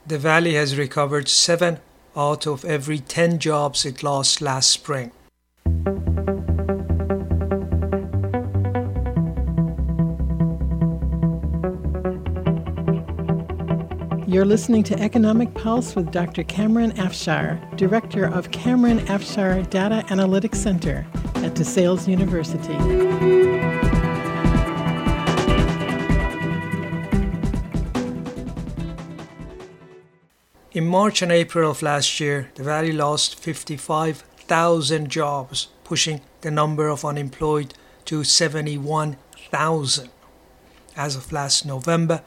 The Valley has recovered 7 out of every 10 jobs it lost last spring. You're listening to Economic Pulse with Dr. Cameron Afshar, Director of Cameron Afshar Data Analytics Center at DeSales University. In March and April of last year, the Valley lost 55,000 jobs, pushing the number of unemployed to 71,000. As of last November,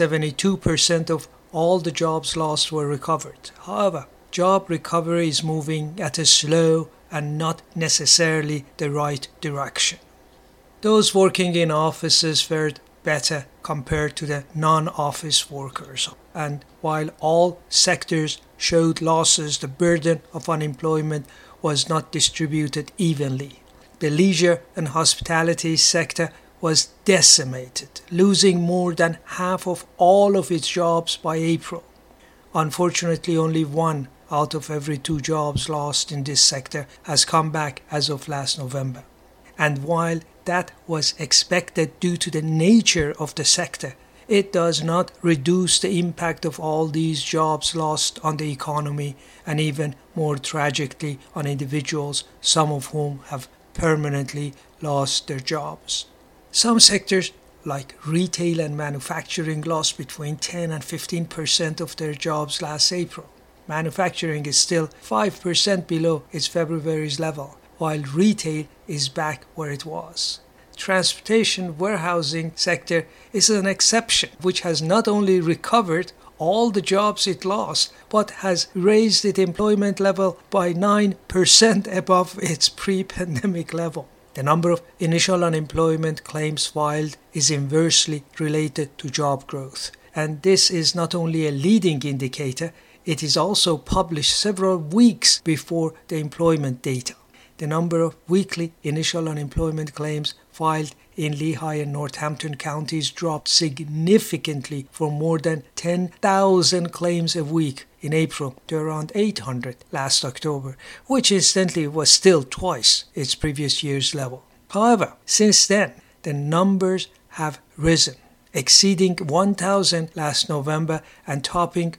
72% of all the jobs lost were recovered. However, job recovery is moving at a slow and not necessarily the right direction. Those working in offices fared better compared to the non-office workers. And while all sectors showed losses, the burden of unemployment was not distributed evenly. The leisure and hospitality sector was decimated, losing more than half of all of its jobs by April. Unfortunately, only 1 out of every 2 jobs lost in this sector has come back as of last November. And while that was expected due to the nature of the sector, it does not reduce the impact of all these jobs lost on the economy and even more tragically on individuals, some of whom have permanently lost their jobs. Some sectors like retail and manufacturing lost between 10 and 15% of their jobs last April. Manufacturing is still 5% below its February's level, while retail is back where it was. Transportation warehousing sector is an exception, which has not only recovered all the jobs it lost, but has raised its employment level by 9% above its pre-pandemic level. The number of initial unemployment claims filed is inversely related to job growth. And this is not only a leading indicator, it is also published several weeks before the employment data. The number of weekly initial unemployment claims filed in Lehigh and Northampton counties dropped significantly from more than 10,000 claims a week in April to around 800 last October, which incidentally was still twice its previous year's level. However, since then, the numbers have risen, exceeding 1,000 last November and topping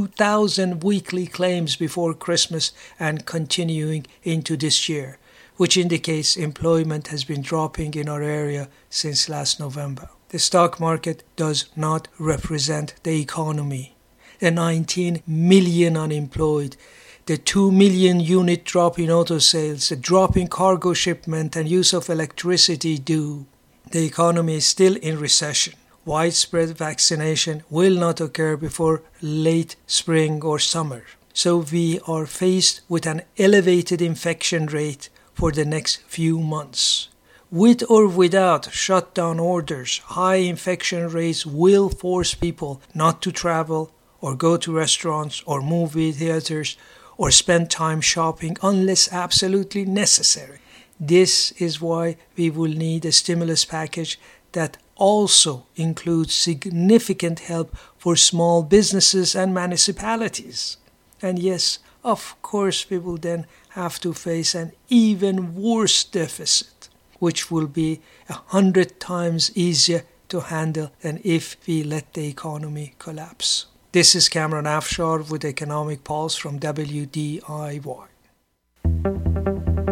2,000 weekly claims before Christmas and continuing into this year, which indicates employment has been dropping in our area since last November. The stock market does not represent the economy. The 19 million unemployed, the 2 million unit drop in auto sales, the drop in cargo shipment and use of electricity do. The economy is still in recession. Widespread vaccination will not occur before late spring or summer. So we are faced with an elevated infection rate for the next few months. With or without shutdown orders, high infection rates will force people not to travel or go to restaurants or movie theaters or spend time shopping unless absolutely necessary. This is why we will need a stimulus package that also includes significant help for small businesses and municipalities. And yes, of course, we will then have to face an even worse deficit, which will be 100 times easier to handle than if we let the economy collapse. This is Cameron Afshar with Economic Pulse from WDIY.